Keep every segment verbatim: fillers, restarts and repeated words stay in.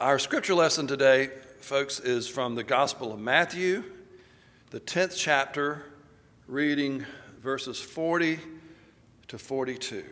Our scripture lesson today, folks, is from the Gospel of Matthew, the tenth chapter, reading verses forty to forty-two.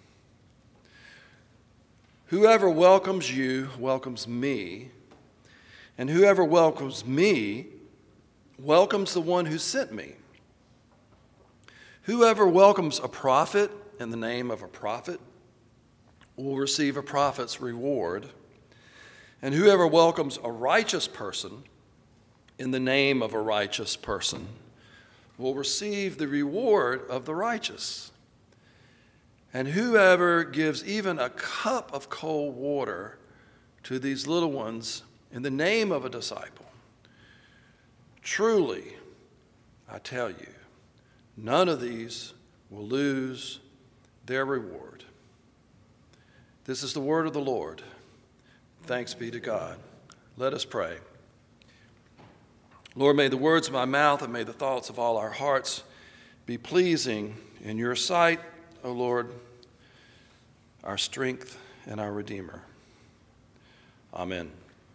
Whoever welcomes you welcomes me, and whoever welcomes me welcomes the one who sent me. Whoever welcomes a prophet in the name of a prophet will receive a prophet's reward, and whoever welcomes a righteous person in the name of a righteous person will receive the reward of the righteous. And whoever gives even a cup of cold water to these little ones in the name of a disciple, truly, I tell you, none of these will lose their reward. This is the word of the Lord. Thanks be to God. Let us pray. Lord, may the words of my mouth and may the thoughts of all our hearts be pleasing in your sight, O Lord, our strength and our Redeemer. Amen.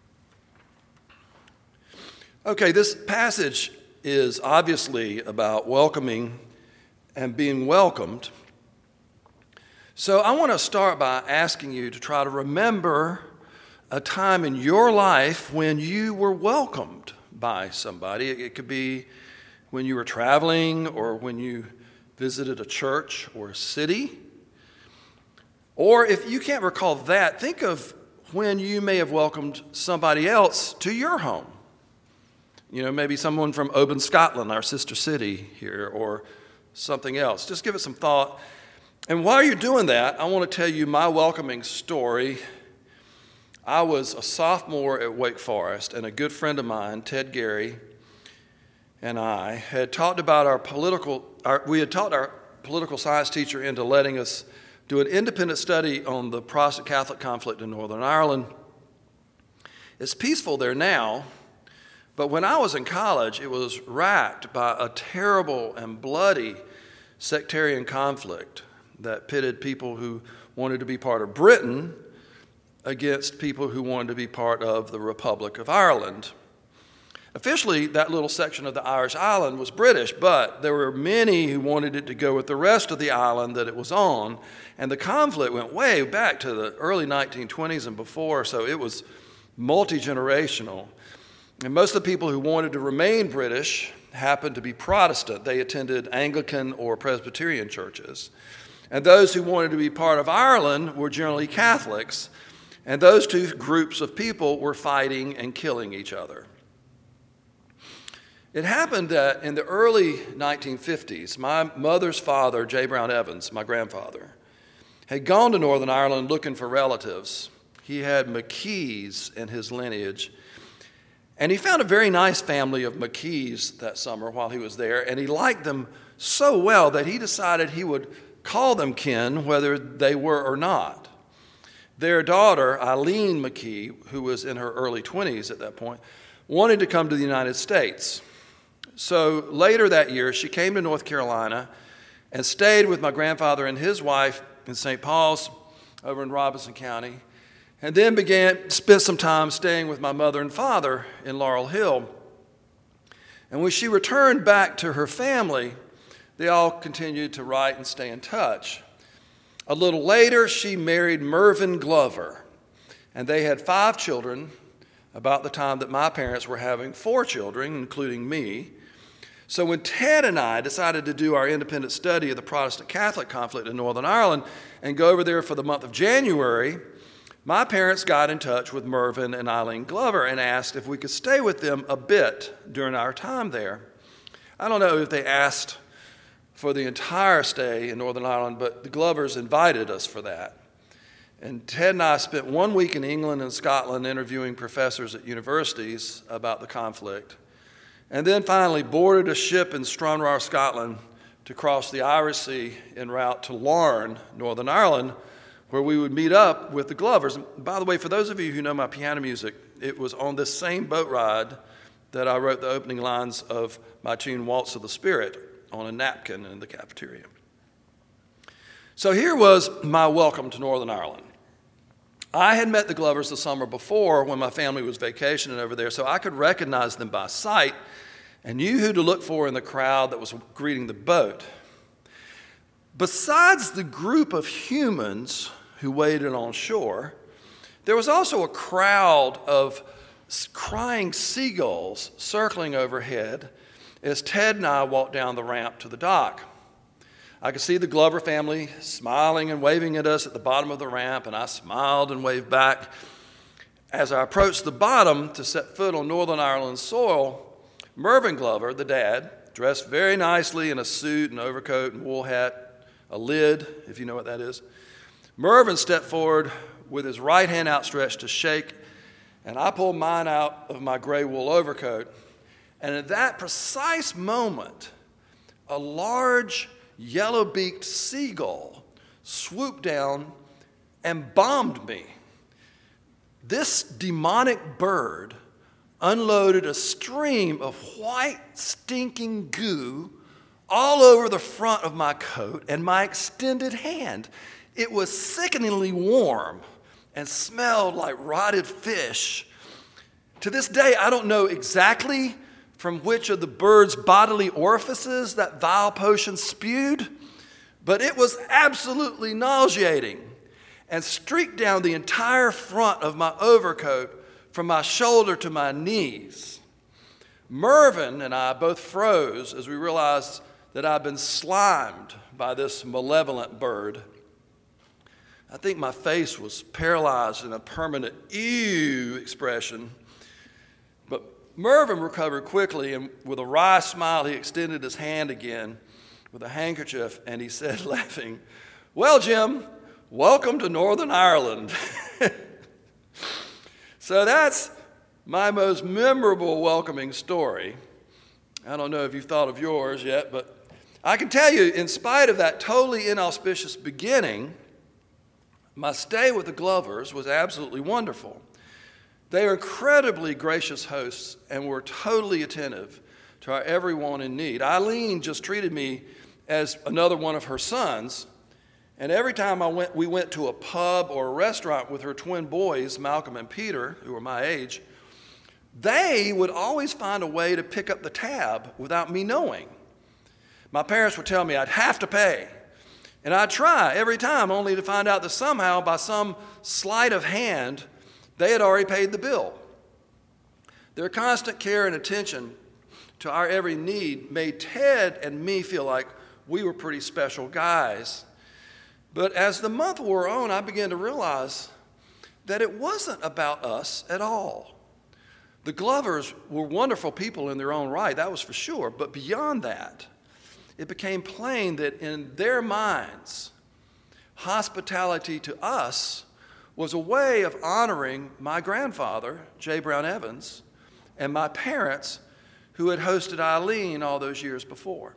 Okay, this passage is obviously about welcoming and being welcomed. So I want to start by asking you to try to remember a time in your life when you were welcomed by somebody. It could be when you were traveling or when you visited a church or a city. Or if you can't recall that, think of when you may have welcomed somebody else to your home. You know, maybe someone from Oban, Scotland, our sister city here, or something else. Just give it some thought. And while you're doing that, I want to tell you my welcoming story. I was a sophomore at Wake Forest, and a good friend of mine, Ted Gary, and I had talked about our political, our, we had talked our political science teacher into letting us do an independent study on the Protestant-Catholic conflict in Northern Ireland. It's peaceful there now, but when I was in college, it was racked by a terrible and bloody sectarian conflict that pitted people who wanted to be part of Britain against people who wanted to be part of the Republic of Ireland. Officially, that little section of the Irish island was British, but there were many who wanted it to go with the rest of the island that it was on, and the conflict went way back to the early nineteen twenties and before, so it was multi-generational. And most of the people who wanted to remain British happened to be Protestant. They attended Anglican or Presbyterian churches. And those who wanted to be part of Ireland were generally Catholics. And those two groups of people were fighting and killing each other. It happened that in the early nineteen fifties, my mother's father, J. Brown Evans, my grandfather, had gone to Northern Ireland looking for relatives. He had McKees in his lineage. And he found a very nice family of McKees that summer while he was there, and he liked them so well that he decided he would call them kin whether they were or not. Their daughter, Eileen McKee, who was in her early twenties at that point, wanted to come to the United States. So later that year, she came to North Carolina and stayed with my grandfather and his wife in Saint Paul's over in Robeson County, and then began spent some time staying with my mother and father in Laurel Hill. And when she returned back to her family, they all continued to write and stay in touch. A little later, she married Mervyn Glover, and they had five children about the time that my parents were having four children, including me. So when Ted and I decided to do our independent study of the Protestant-Catholic conflict in Northern Ireland and go over there for the month of January, my parents got in touch with Mervyn and Eileen Glover and asked if we could stay with them a bit during our time there. I don't know if they asked for the entire stay in Northern Ireland, but the Glovers invited us for that. And Ted and I spent one week in England and Scotland interviewing professors at universities about the conflict, and then finally boarded a ship in Stranraer, Scotland, to cross the Irish Sea en route to Larne, Northern Ireland, where we would meet up with the Glovers. And by the way, for those of you who know my piano music, it was on this same boat ride that I wrote the opening lines of my tune Waltz of the Spirit on a napkin in the cafeteria. So here was my welcome to Northern Ireland. I had met the Glovers the summer before when my family was vacationing over there, so I could recognize them by sight and knew who to look for in the crowd that was greeting the boat. Besides the group of humans who waited on shore, there was also a crowd of crying seagulls circling overhead as Ted and I walked down the ramp to the dock. I could see the Glover family smiling and waving at us at the bottom of the ramp, and I smiled and waved back. As I approached the bottom to set foot on Northern Ireland soil, Mervyn Glover, the dad, dressed very nicely in a suit and overcoat and wool hat, a lid, if you know what that is. Mervyn stepped forward with his right hand outstretched to shake, and I pulled mine out of my gray wool overcoat. And at that precise moment, a large yellow-beaked seagull swooped down and bombed me. This demonic bird unloaded a stream of white, stinking goo all over the front of my coat and my extended hand. It was sickeningly warm and smelled like rotted fish. To this day, I don't know exactly from which of the bird's bodily orifices that vile potion spewed, but it was absolutely nauseating and streaked down the entire front of my overcoat from my shoulder to my knees. Mervyn and I both froze as we realized that I'd been slimed by this malevolent bird. I think my face was paralyzed in a permanent ew expression. But Mervyn recovered quickly, and with a wry smile, he extended his hand again with a handkerchief, and he said, laughing, "Well, Jim, welcome to Northern Ireland." So that's my most memorable welcoming story. I don't know if you've thought of yours yet, but I can tell you, in spite of that totally inauspicious beginning, my stay with the Glovers was absolutely wonderful. They are incredibly gracious hosts and were totally attentive to our every want and need. Eileen just treated me as another one of her sons, and every time I went, we went to a pub or a restaurant with her twin boys, Malcolm and Peter, who were my age, they would always find a way to pick up the tab without me knowing. My parents would tell me I'd have to pay, and I'd try every time, only to find out that somehow, by some sleight of hand, they had already paid the bill. Their constant care and attention to our every need made Ted and me feel like we were pretty special guys. But as the month wore on, I began to realize that it wasn't about us at all. The Glovers were wonderful people in their own right, that was for sure. But beyond that, it became plain that in their minds, hospitality to us was a way of honoring my grandfather, J. Brown Evans, and my parents, who had hosted Eileen all those years before.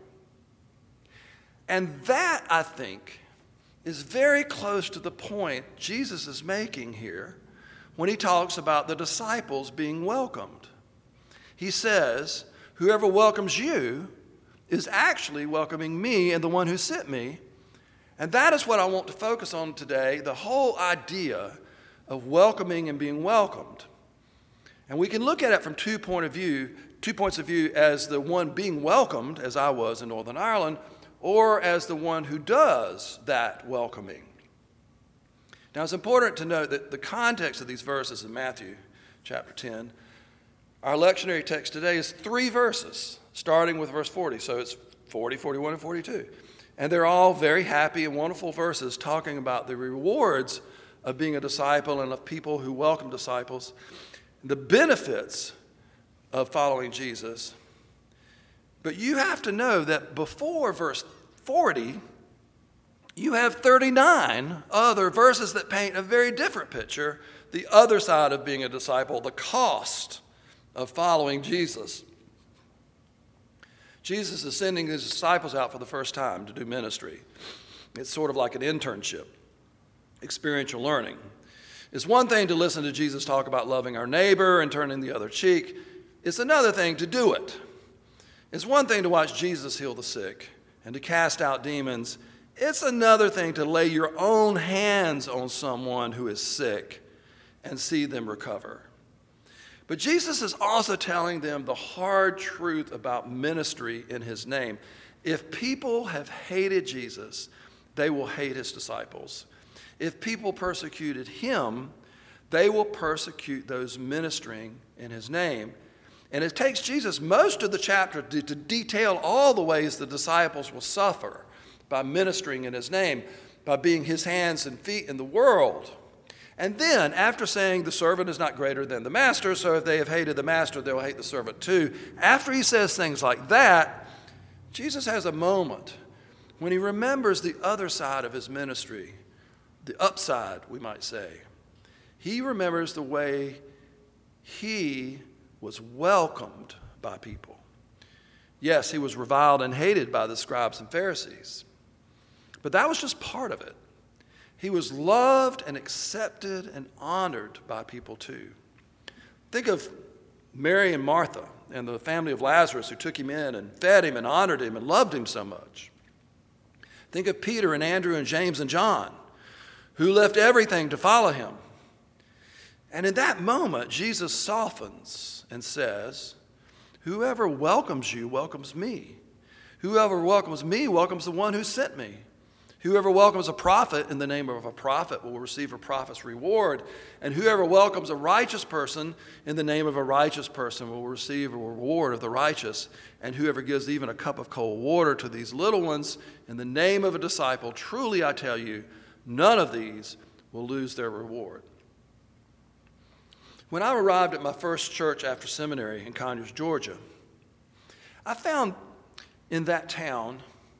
And that, I think, is very close to the point Jesus is making here when he talks about the disciples being welcomed. He says, whoever welcomes you is actually welcoming me and the one who sent me. And that is what I want to focus on today, the whole idea of welcoming and being welcomed. And we can look at it from two point of view, two points of view, as the one being welcomed, as I was in Northern Ireland, or as the one who does that welcoming. Now, it's important to note that the context of these verses in Matthew chapter ten, our lectionary text today is three verses, starting with verse forty. So it's forty, forty-one, and forty-two. And they're all very happy and wonderful verses talking about the rewards of being a disciple and of people who welcome disciples, the benefits of following Jesus. But you have to know that before verse forty, you have thirty-nine other verses that paint a very different picture, the other side of being a disciple, the cost of following Jesus. Jesus is sending his disciples out for the first time to do ministry. It's sort of like an internship, experiential learning. It's one thing to listen to Jesus talk about loving our neighbor and turning the other cheek. It's another thing to do it. It's one thing to watch Jesus heal the sick and to cast out demons. It's another thing to lay your own hands on someone who is sick and see them recover. But Jesus is also telling them the hard truth about ministry in his name. If people have hated Jesus, they will hate his disciples. If people persecuted him, they will persecute those ministering in his name. And it takes Jesus most of the chapter to, to detail all the ways the disciples will suffer by ministering in his name, by being his hands and feet in the world. And then, after saying the servant is not greater than the master, so if they have hated the master, they'll hate the servant too. After he says things like that, Jesus has a moment when he remembers the other side of his ministry, the upside, we might say. He remembers the way he was welcomed by people. Yes, he was reviled and hated by the scribes and Pharisees, but that was just part of it. He was loved and accepted and honored by people too. Think of Mary and Martha and the family of Lazarus who took him in and fed him and honored him and loved him so much. Think of Peter and Andrew and James and John who left everything to follow him. And in that moment, Jesus softens and says, "Whoever welcomes you welcomes me. Whoever welcomes me welcomes the one who sent me. Whoever welcomes a prophet in the name of a prophet will receive a prophet's reward. And whoever welcomes a righteous person in the name of a righteous person will receive a reward of the righteous. And whoever gives even a cup of cold water to these little ones in the name of a disciple, truly I tell you, none of these will lose their reward." When I arrived at my first church after seminary in Conyers, Georgia, I found in that town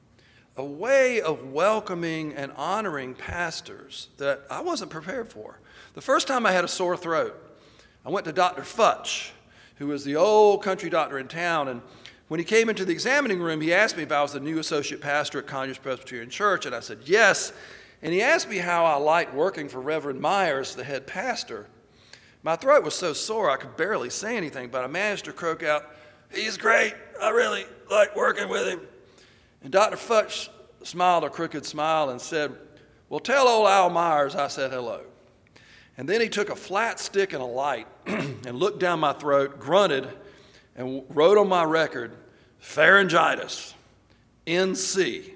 a way of welcoming and honoring pastors that I wasn't prepared for. The first time I had a sore throat, I went to Doctor Futch, who was the old country doctor in town, and when he came into the examining room, he asked me if I was the new associate pastor at Conyers Presbyterian Church, and I said yes, and he asked me how I liked working for Reverend Myers, the head pastor. My throat was so sore I could barely say anything, but I managed to croak out, "He's great. I really like working with him." And Doctor Futch smiled a crooked smile and said, "Well, tell old Al Myers I said hello." And then he took a flat stick and a light and looked down my throat, grunted, and wrote on my record, "Pharyngitis, N C."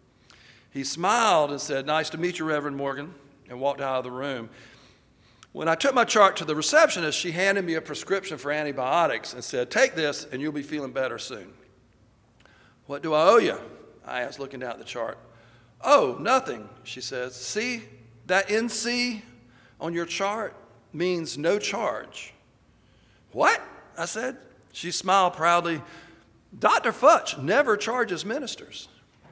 He smiled and said, "Nice to meet you, Reverend Morgan," and walked out of the room. When I took my chart to the receptionist, she handed me a prescription for antibiotics and said, "Take this and you'll be feeling better soon." "What do I owe you?" I asked, looking down at the chart. "Oh, nothing," she says. "See, that N C on your chart means no charge." "What?" I said. She smiled proudly. "Doctor Futch never charges ministers."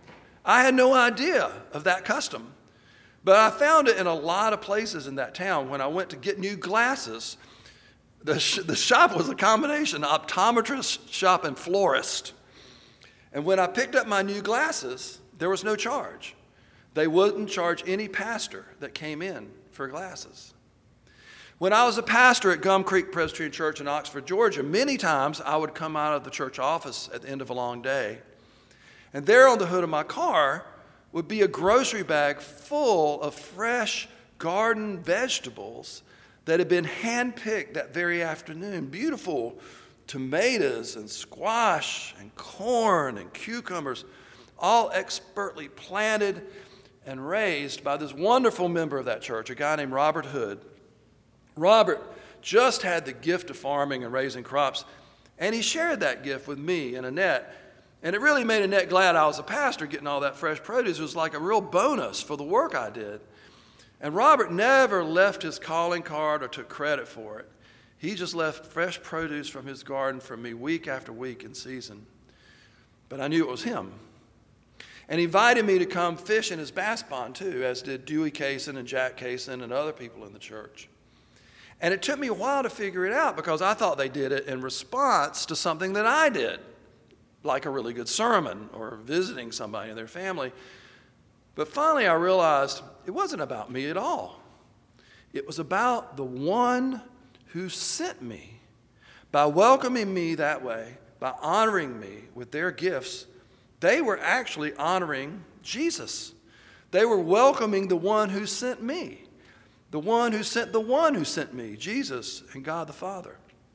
I had no idea of that custom, but I found it in a lot of places in that town. When I went to get new glasses, the, sh- the shop was a combination, optometrist shop and florist. And when I picked up my new glasses, there was no charge. They wouldn't charge any pastor that came in for glasses. When I was a pastor at Gum Creek Presbyterian Church in Oxford, Georgia, many times I would come out of the church office at the end of a long day, and there on the hood of my car would be a grocery bag full of fresh garden vegetables that had been hand-picked that very afternoon. Beautiful tomatoes and squash and corn and cucumbers, all expertly planted and raised by this wonderful member of that church, a guy named Robert Hood. Robert just had the gift of farming and raising crops, and he shared that gift with me and Annette. And it really made Annette glad I was a pastor getting all that fresh produce. It was like a real bonus for the work I did. And Robert never left his calling card or took credit for it. He just left fresh produce from his garden for me week after week in season. But I knew it was him. And he invited me to come fish in his bass pond too, as did Dewey Kaysen and Jack Kaysen and other people in the church. And it took me a while to figure it out because I thought they did it in response to something that I did, like a really good sermon or visiting somebody in their family. But finally I realized it wasn't about me at all. It was about the one who sent me. By welcoming me that way, by honoring me with their gifts, they were actually honoring Jesus. They were welcoming the one who sent me. The one who sent the one who sent me, Jesus and God the Father.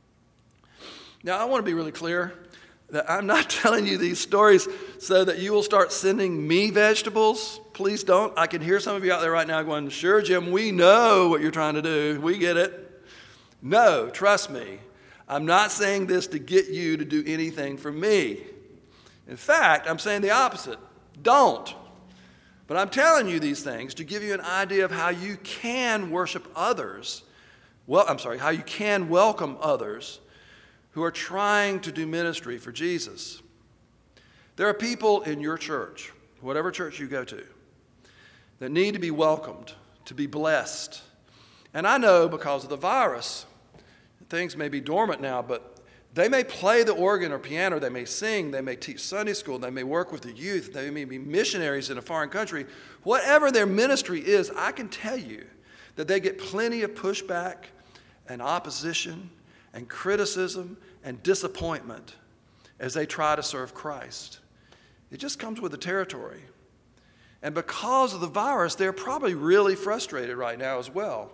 Now, I want to be really clear that I'm not telling you these stories so that you will start sending me vegetables. Please don't. I can hear some of you out there right now going, sure, Jim, we know what you're trying to do. We get it. No, trust me. I'm not saying this to get you to do anything for me. In fact, I'm saying the opposite. Don't. But I'm telling you these things to give you an idea of how you can worship others. Well, I'm sorry, how you can welcome others who are trying to do ministry for Jesus. There are people in your church, whatever church you go to, that need to be welcomed, to be blessed. And I know because of the virus, things may be dormant now, but they may play the organ or piano, they may sing, they may teach Sunday school, they may work with the youth, they may be missionaries in a foreign country. Whatever their ministry is, I can tell you that they get plenty of pushback and opposition and criticism and disappointment as they try to serve Christ. It just comes with the territory. And because of the virus, they're probably really frustrated right now as well.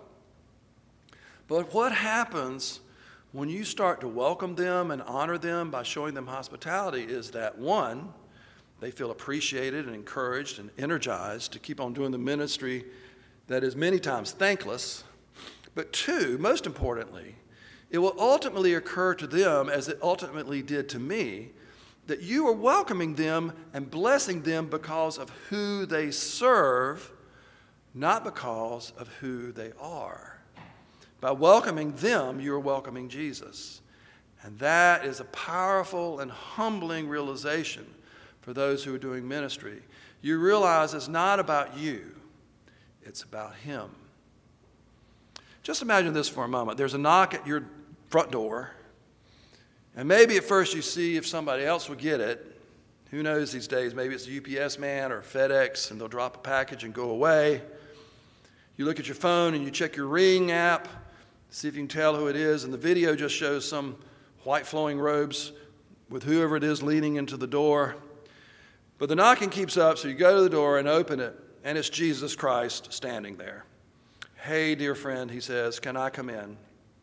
But what happens when you start to welcome them and honor them by showing them hospitality is that, one, they feel appreciated and encouraged and energized to keep on doing the ministry that is many times thankless. But two, most importantly, it will ultimately occur to them, as it ultimately did to me, that you are welcoming them and blessing them because of who they serve, not because of who they are. By welcoming them, you are welcoming Jesus. And that is a powerful and humbling realization for those who are doing ministry. You realize it's not about you, it's about Him. Just imagine this for a moment. There's a knock at your front door, and maybe at first you see if somebody else will get it. Who knows these days? Maybe it's a U P S man or FedEx, and they'll drop a package and go away. You look at your phone and you check your Ring app, see if you can tell who it is, and the video just shows some white flowing robes with whoever it is leaning into the door. But the knocking keeps up, so you go to the door and open it, and it's Jesus Christ standing there. Hey, dear friend, he says, can I come in?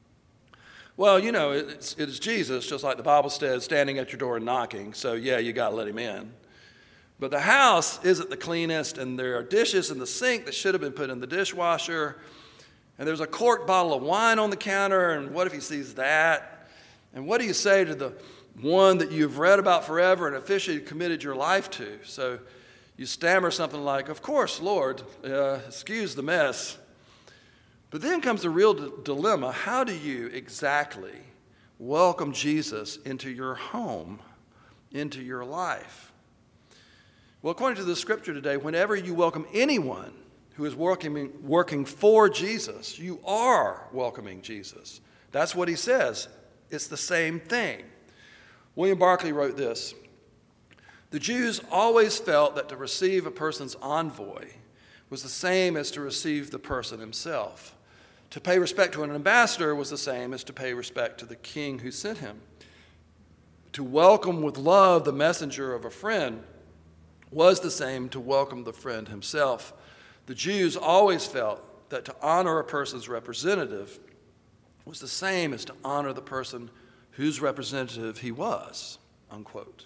Well, you know, it's, it's Jesus, just like the Bible says, standing at your door and knocking. So, yeah, you got to let him in. But the house isn't the cleanest, and there are dishes in the sink that should have been put in the dishwasher. And there's a corked bottle of wine on the counter, and what if he sees that? And what do you say to the one that you've read about forever and officially committed your life to? So you stammer something like, of course, Lord, uh, excuse the mess. But then comes the real d- dilemma. How do you exactly welcome Jesus into your home, into your life? Well, according to the scripture today, whenever you welcome anyone who is working, working for Jesus, you are welcoming Jesus. That's what he says. It's the same thing. William Barclay wrote this: the Jews always felt that to receive a person's envoy was the same as to receive the person himself. To pay respect to an ambassador was the same as to pay respect to the king who sent him. To welcome with love the messenger of a friend was the same to welcome the friend himself. The Jews always felt that to honor a person's representative was the same as to honor the person whose representative he was, unquote.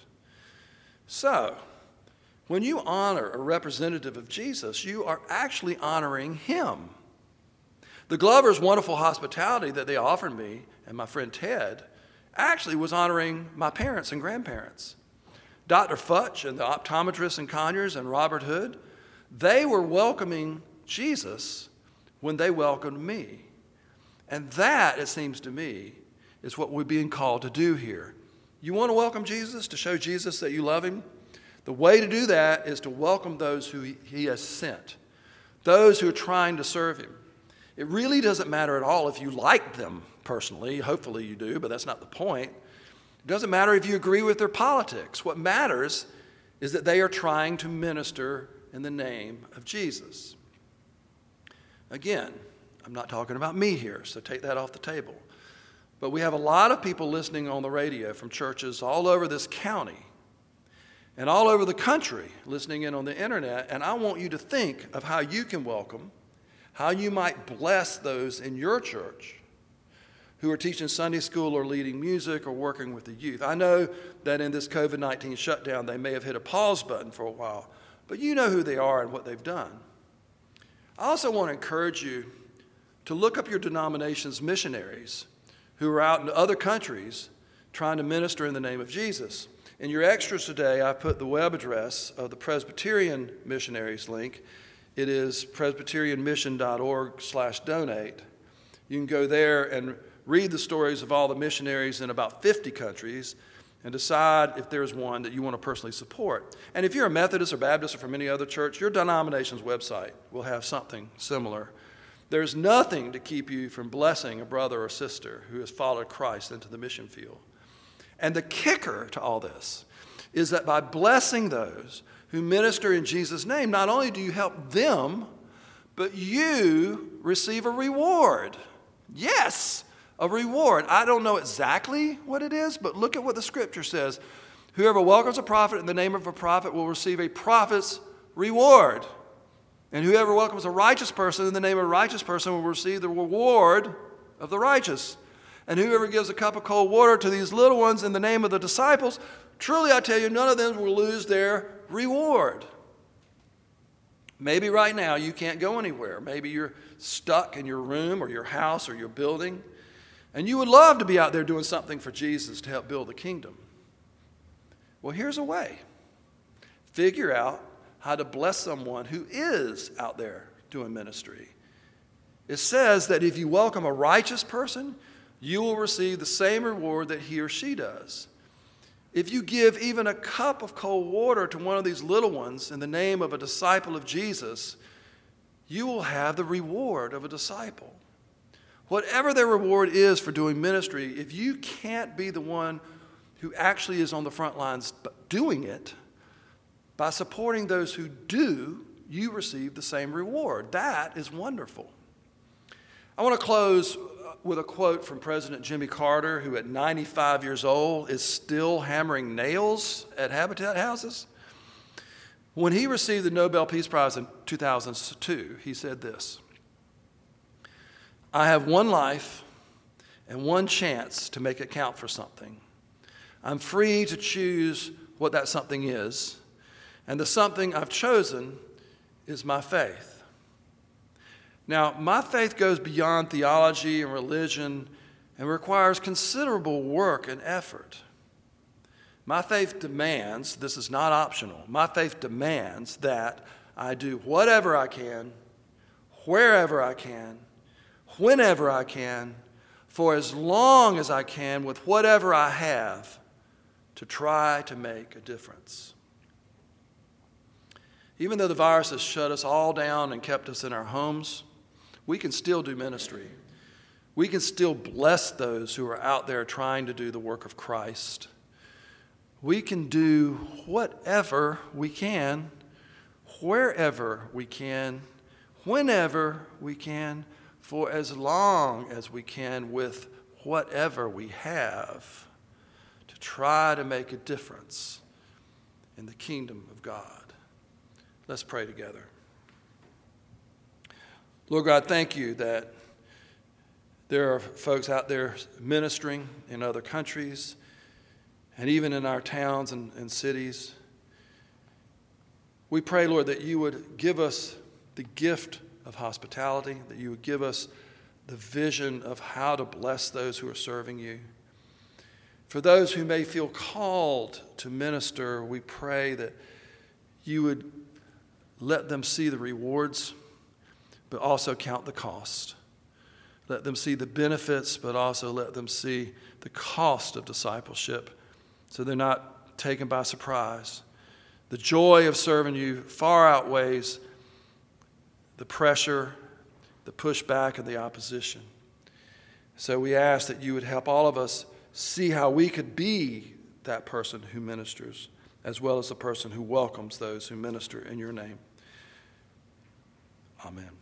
So, when you honor a representative of Jesus, you are actually honoring him. The Glovers' wonderful hospitality that they offered me and my friend Ted actually was honoring my parents and grandparents. Doctor Futch and the optometrist in Conyers and Robert Hood, they were welcoming Jesus when they welcomed me. And that, it seems to me, is what we're being called to do here. You want to welcome Jesus, to show Jesus that you love him? The way to do that is to welcome those who he, he has sent, those who are trying to serve him. It really doesn't matter at all if you like them personally. Hopefully you do, but that's not the point. It doesn't matter if you agree with their politics. What matters is that they are trying to minister in the name of Jesus. Again, I'm not talking about me here, so take that off the table. But we have a lot of people listening on the radio from churches all over this county and all over the country listening in on the internet, and I want you to think of how you can welcome, how you might bless those in your church who are teaching Sunday school or leading music or working with the youth. I know that in this covid nineteen shutdown, they may have hit a pause button for a while, but you know who they are and what they've done. I also want to encourage you to look up your denomination's missionaries who are out in other countries trying to minister in the name of Jesus. In your extras today, I put the web address of the Presbyterian Missionaries link. It is presbyterianmission.org slash donate. You can go there and read the stories of all the missionaries in about fifty countries and decide if there's one that you want to personally support. And if you're a Methodist or Baptist or from any other church, your denomination's website will have something similar. There's nothing to keep you from blessing a brother or sister who has followed Christ into the mission field. And the kicker to all this is that by blessing those who minister in Jesus' name, not only do you help them, but you receive a reward. Yes, a reward. I don't know exactly what it is, but look at what the scripture says. Whoever welcomes a prophet in the name of a prophet will receive a prophet's reward. And whoever welcomes a righteous person in the name of a righteous person will receive the reward of the righteous. And whoever gives a cup of cold water to these little ones in the name of the disciples, truly I tell you, none of them will lose their reward. Maybe right now you can't go anywhere. Maybe you're stuck in your room or your house or your building, and you would love to be out there doing something for Jesus to help build the kingdom. Well, here's a way. Figure out how to bless someone who is out there doing ministry. It says that if you welcome a righteous person, you will receive the same reward that he or she does. If you give even a cup of cold water to one of these little ones in the name of a disciple of Jesus, you will have the reward of a disciple. Whatever their reward is for doing ministry, if you can't be the one who actually is on the front lines doing it, by supporting those who do, you receive the same reward. That is wonderful. I want to close with a quote from President Jimmy Carter, who at ninety-five years old is still hammering nails at Habitat houses. When he received the Nobel Peace Prize in two thousand two, he said this: "I have one life and one chance to make it count for something. I'm free to choose what that something is, and the something I've chosen is my faith." Now, my faith goes beyond theology and religion and requires considerable work and effort. My faith demands, this is not optional, my faith demands that I do whatever I can, wherever I can, whenever I can, for as long as I can, with whatever I have, to try to make a difference. Even though the virus has shut us all down and kept us in our homes, we can still do ministry. We can still bless those who are out there trying to do the work of Christ. We can do whatever we can, wherever we can, whenever we can, for as long as we can, with whatever we have, to try to make a difference in the kingdom of God. Let's pray together. Lord God, thank you that there are folks out there ministering in other countries and even in our towns and, and cities. We pray, Lord, that you would give us the gift of hospitality, that you would give us the vision of how to bless those who are serving you. For those who may feel called to minister, we pray that you would let them see the rewards, but also count the cost. Let them see the benefits, but also let them see the cost of discipleship, so they're not taken by surprise. The joy of serving you far outweighs the pressure, the pushback, and the opposition. So we ask that you would help all of us see how we could be that person who ministers, as well as the person who welcomes those who minister in your name. Amen.